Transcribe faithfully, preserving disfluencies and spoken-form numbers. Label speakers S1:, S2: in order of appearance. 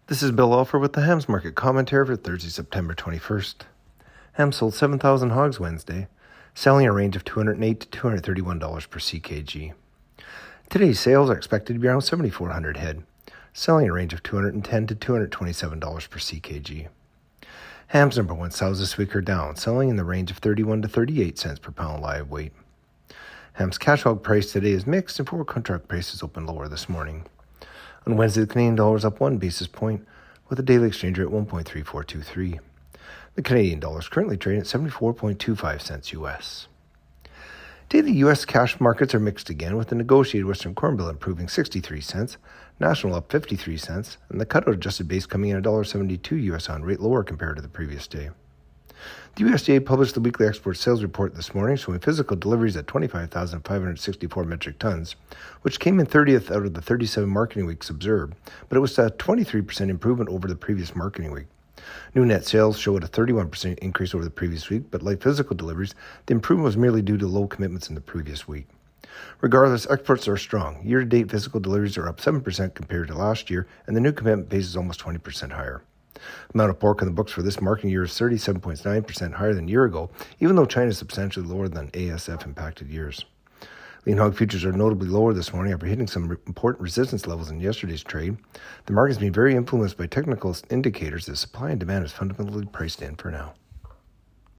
S1: This is Bill Alford with the Hams Market Commentary for Thursday, September twenty-first. Hams sold seven thousand hogs Wednesday, selling a range of two hundred eight dollars to two hundred thirty-one dollars per C K G. Today's sales are expected to be around seven thousand four hundred head, selling a range of two hundred ten dollars to two hundred twenty-seven dollars per C K G. Hams number one sows this week are down, selling in the range of thirty-one to thirty-eight cents per pound live weight. Hams cash hog price today is mixed, and forward contract prices opened lower this morning. On Wednesday, the Canadian dollar is up one basis point, with the daily exchange rate at one point three four two three. The Canadian dollar is currently trading at seventy-four point two five cents U S. Daily U S cash markets are mixed again, with the negotiated Western Corn Bill improving sixty-three cents, National up fifty-three cents, and the cutout adjusted base coming in at one dollar seventy-two U S on rate lower compared to the previous day. The U S D A published the weekly export sales report this morning, showing physical deliveries at twenty-five thousand five hundred sixty-four metric tons, which came in thirtieth out of the thirty-seven marketing weeks observed, but it was a twenty-three percent improvement over the previous marketing week. New net sales showed a thirty-one percent increase over the previous week, but like physical deliveries, the improvement was merely due to low commitments in the previous week. Regardless, exports are strong. Year-to-date physical deliveries are up seven percent compared to last year, and the new commitment base is almost twenty percent higher. The amount of pork on the books for this marketing year is thirty-seven point nine percent higher than a year ago, even though China is substantially lower than A S F-impacted years. Lean hog futures are notably lower this morning after hitting some re- important resistance levels in yesterday's trade. The market has been very influenced by technical indicators that supply and demand is fundamentally priced in for now.